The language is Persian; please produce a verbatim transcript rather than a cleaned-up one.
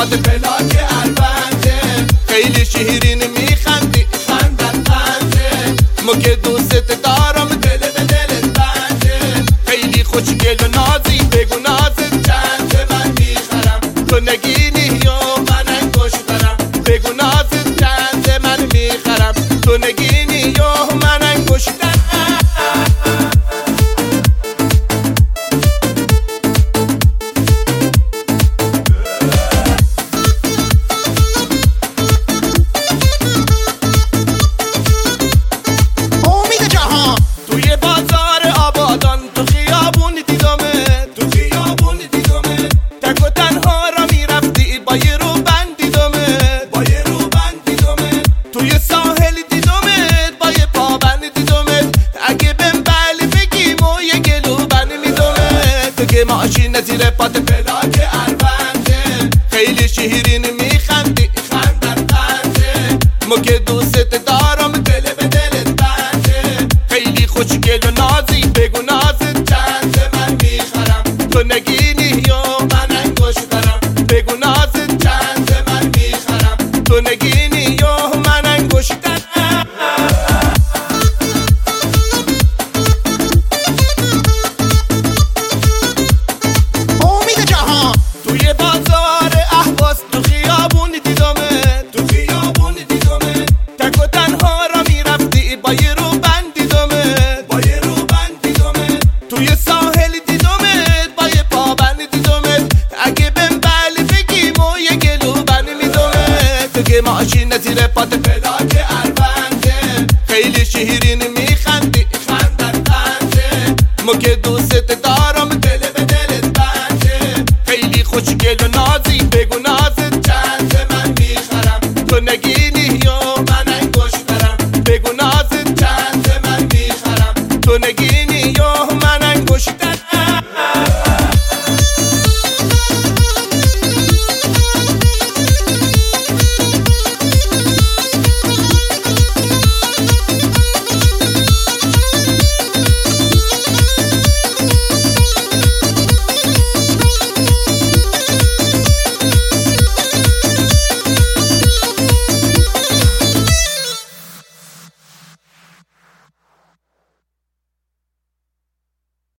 پات پلاک البنده، خیلی شیرین میخندی خندت خنده، ما که دوست دارم دل به دلت بنده، خیلی خوشگل و نازی بگو نازت چنده من میخرم تو نگینی یا من انگشترم، بگو نازت چنده من میخرم تو نگینی یا من انگشترم. ماشین زیر پات پلاک البنده، خیلی شیرین میخندی خندت خنده، ما که دوست دارم دل به دلت بنده، خیلی خوشگل و نازی بگو نازت چنده من میخرم تو نگینی یا من انگشترم، بگو نازت چنده من میخرم تو نگینی یا من انگشترم. ماشین زیر پات پلاک البنده، خیلی شیرین میخندی خندت خنده، ما که دوست